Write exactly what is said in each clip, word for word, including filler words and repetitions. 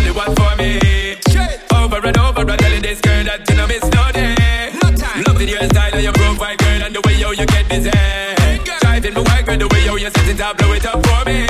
only one for me. Over and over, I'm telling this girl that you know miss no day. Loving your style and your profile, girl, and the way how you get busy. Driving my work, girl, the way how you sit it up, blow it up for me.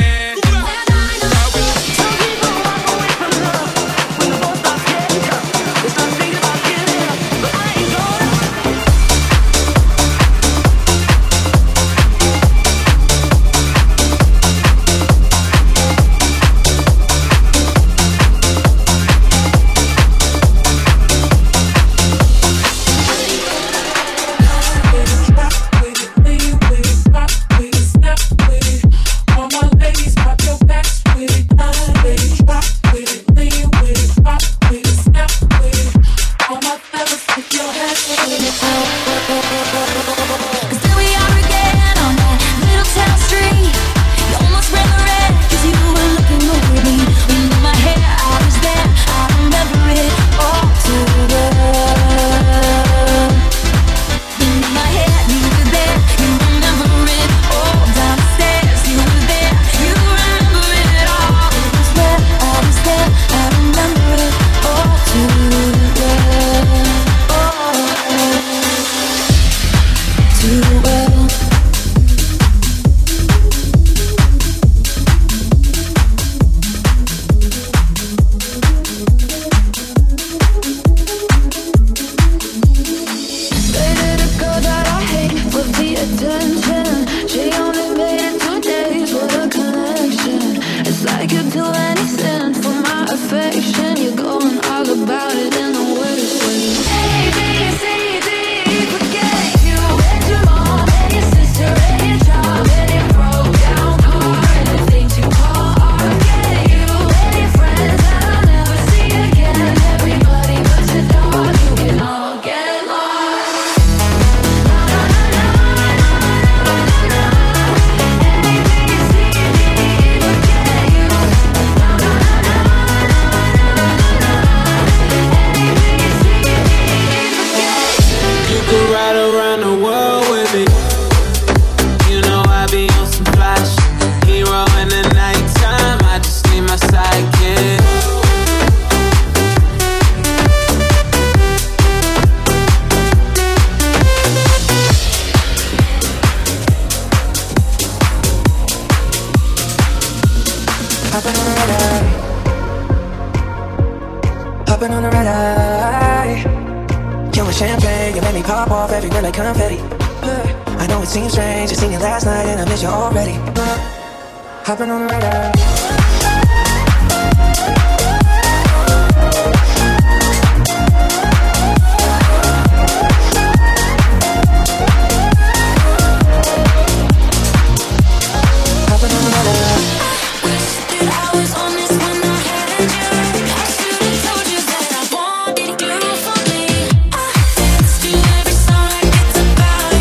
Hopping on the radar.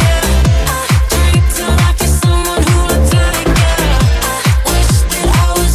I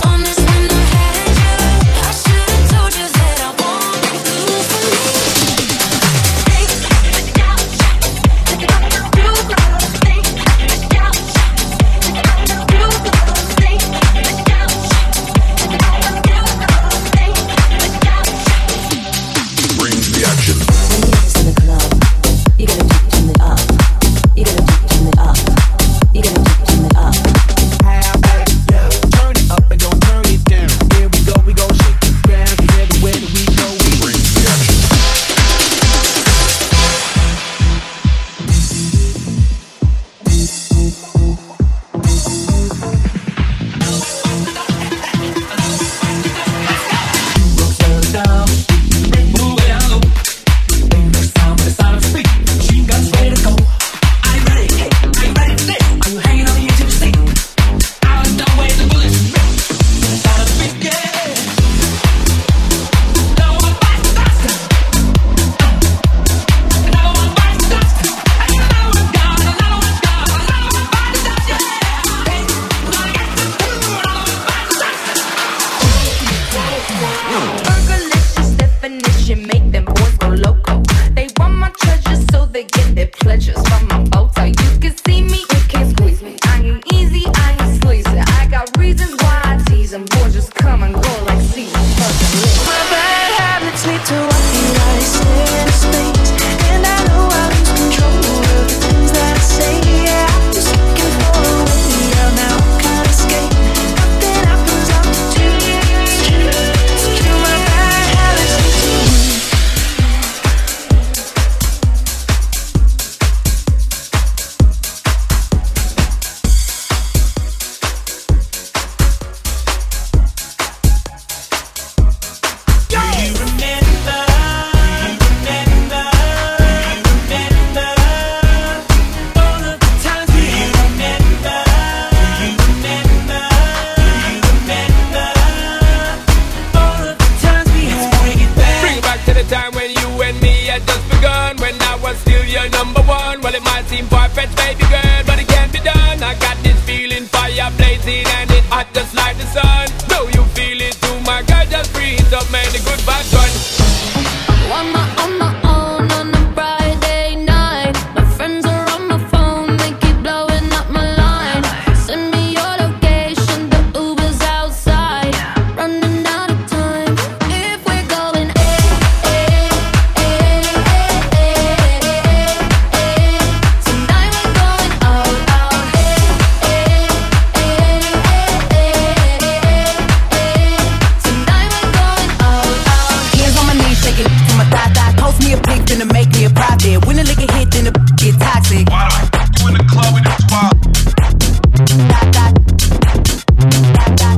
Well, it might seem far-fetched, baby girl, but it can't be done. I got this feeling, fire blazing and it hot just like the sun. Do you feel it too, my girl? Just breathe up, man, the good vibes run. On my, on my own on a Friday night. My friends are on my phone, they keep blowing up my line. Send me your location, the Uber's outside. Running out of time. If we're going eh, eh, eh, eh, eh, eh, eh. Tonight we're going out, out eh, eh, eh, eh, eh, eh. Tonight we're going out, out. Hands on my knees, shaking to my thigh thigh. Post me a pic, finna make me a profit. When the liquor hit, then the get toxic. Why the fuck you in the club with them twelve? Dot, dot. Dot, dot.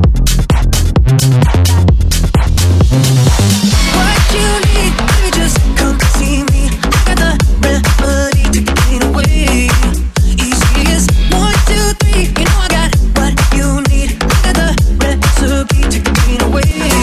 What you need, you just come see me. Got the remedy to get away. Easy as one, two, three. You know I got what you need. Got the recipe to get away.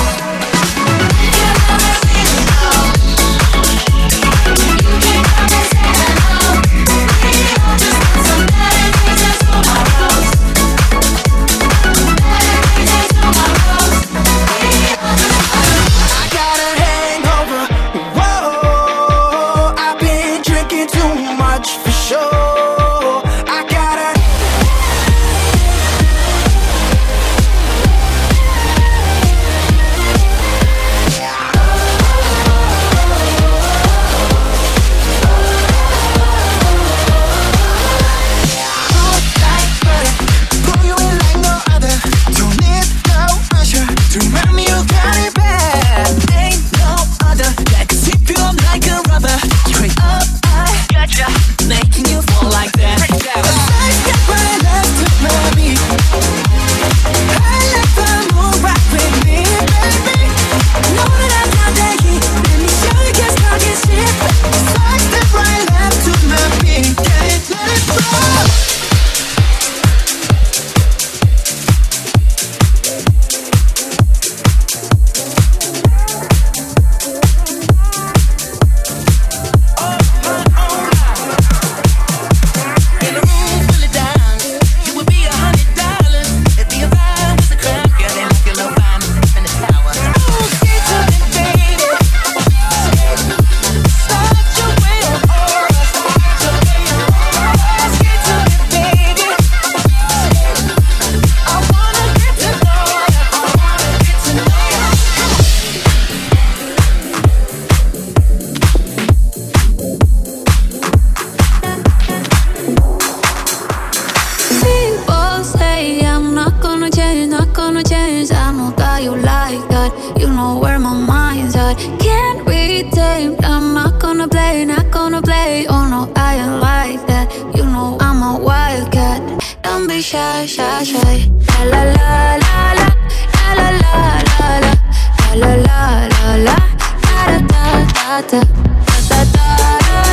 Shy, shy, shy. La la la la la la la la la la la la la da da da da da da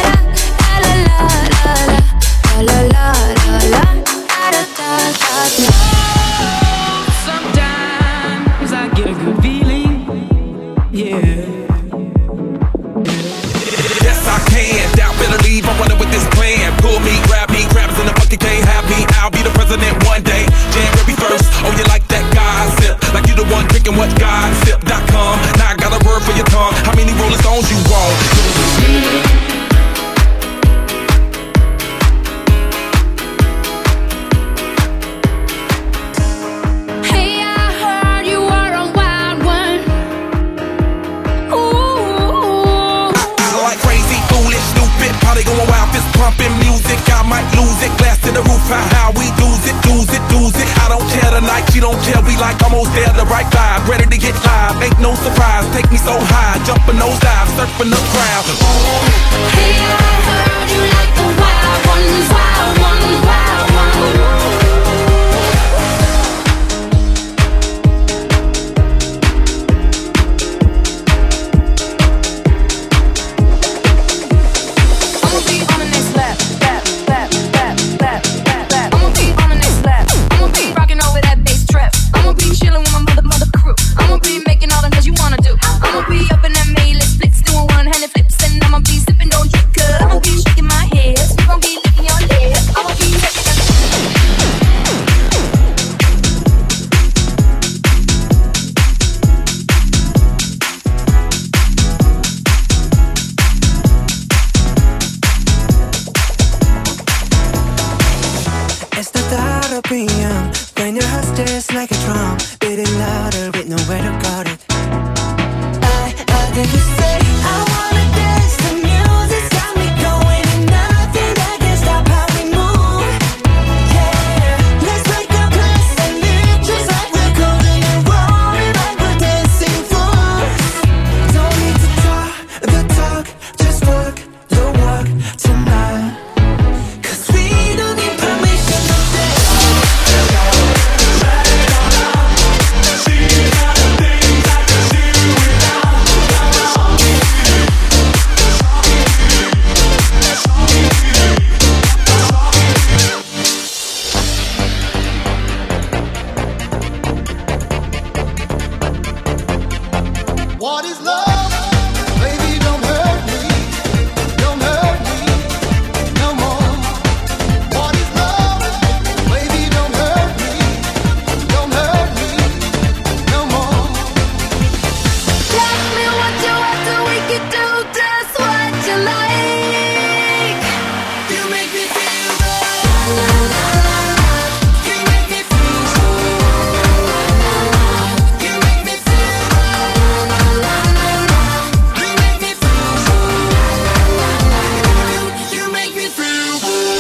da la la la la la la la la da da da da. Sometimes I get a good feeling, yeah. Yes, I can. Doubt better leave. I'm running with this plan. Pull me, grab me, crabs in the bucket can't have me. I'll be the president one day. January first. Oh, you like that gossip? Like you the one drinking what gossip dot com. Now I got a word for your tongue. How many Rolling Stones you want? They going wild, fist pumping music. I might lose it. Glass to the roof, how, how we lose it, lose it, lose it. I don't care tonight, she don't care. We like almost there, the right vibe, ready to get live. Ain't no surprise, take me so high, jumping those dives, surfing the crowd. Hey, I heard you like the wild ones, wild ones, wild ones. I'ma be up in that Mayless, flicks doing one-handed flips, and I'ma be sipping, don't you like a drum, beating louder with nowhere to guard it. I, I did you say I wanna dance? The music's got me going and nothing that can stop how we move. Yeah, let's break the place and live just like we're golden and rolling like we're dancing fools. Don't need to talk the talk, just work the work tonight. 'Cause we don't need permission to dance. What is love? Baby, don't hurt me. Don't hurt me no more. What is love? Baby, don't hurt me. Don't hurt me no more. Tell me what you want so we can do just what you like. You make me feel good. You make me feel good. You make me feel You make me feel good. You make me feel good.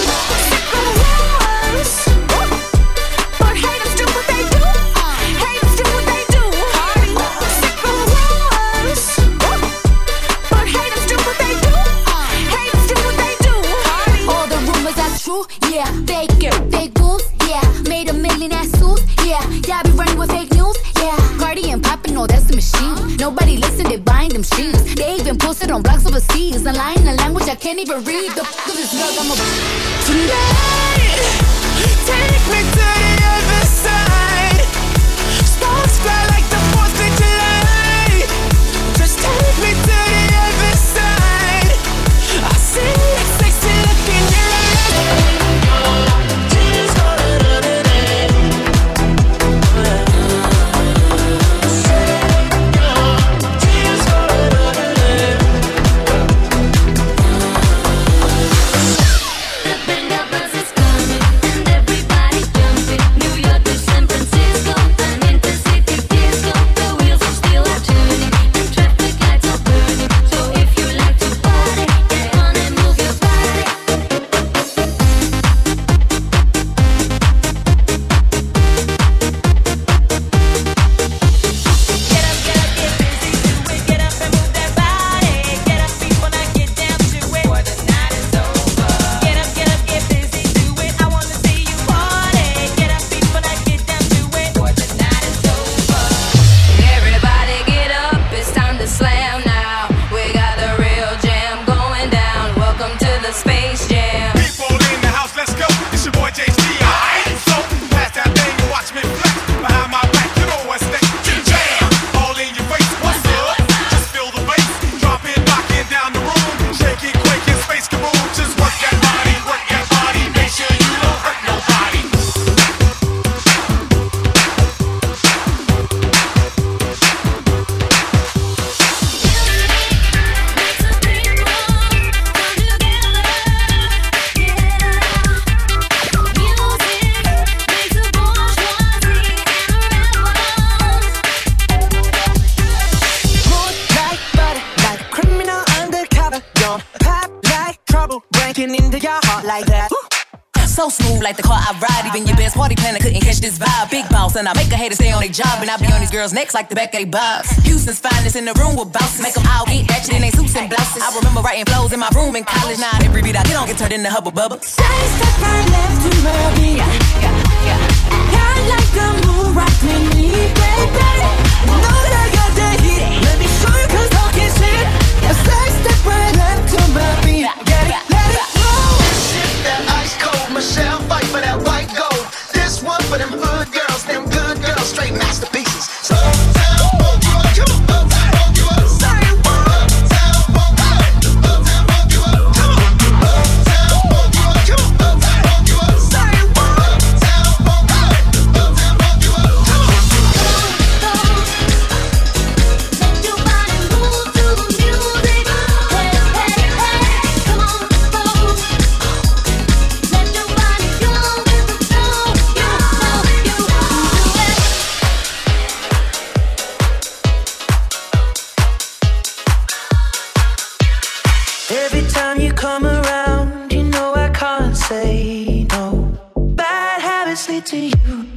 But haters do what they do. Haters do what they do. Sick of wars. But haters do what they do. Haters do what they do. All the rumors are true, yeah. Fake it, fake goons, yeah. Made a million ass suits, yeah. Y'all be running with fake news, yeah. Cardi and poppin', no, that's the machine. Nobody listen, they buying them sheets. They even posted on blogs overseas. A line in a language I can't even read. The f of this drug, I'm a Tonight, take me to the other side. Sparks fly like the fourth of July. Just take me to the other side. I see that sexy look in your eyes. The band of us is coming and everybody's jumping. New York to San Francisco, an intercity disco. The wheels of steel are turning and traffic lights are burning. So if you like to party, get on and move your body. Get up, get up, get busy, do it. Get up and move that body. Get up, people, now get down to it. Before the night is over. Get up, get up, get busy, do it. I wanna see you party. Get up, people, now get down to it. Before the night is over. Everybody get up, it's time to slam now. We got the real jam going down. Welcome to the Space Jam. People in the house, let's go. It's your boy J C. Alright, so pass that thing and watch me flex. Behind my back, you know what's next. Jam, all in your face. What's up? Just feel the bass, drop it, knocking down the room, shake it, quake it, space kaboom. Just work that body, work that body. Make sure you don't hurt nobody. Smooth like butter, like a criminal undercover. Don't pop like trouble, breaking into your heart like that. So smooth like the car I ride. Even your best party planner couldn't catch this vibe. Big boss, and I make a hater stay on their job. And I be on these girls' necks like the back of their bobs. Houston's finest in the room with bouncers. Make them all get ratchet in they suits and blouses. I remember writing flows in my room in college. Now every beat I get on get turned into hubba bubba. Side step right left to Murphy. I like the moon rock with me, baby. Know that got the heat. Let me show you 'cause talking shit. Side step right left to Murphy. Get it, let it roll. Shit, that ice cold Michelle, fight for that white gold. This one for them hood girls, them good girls, straight masterpieces. So uptown, funk you up, come on, uptown, funk you up. Say what? Uptown, funk you up, uptown, funk you up. Come on, uptown, funk you up, come on, uptown, funk you up. Say what? Uptown, funk you up, uptown, funk you up. Come on. Every time you come around, you know I can't say no. Bad habits lead to you.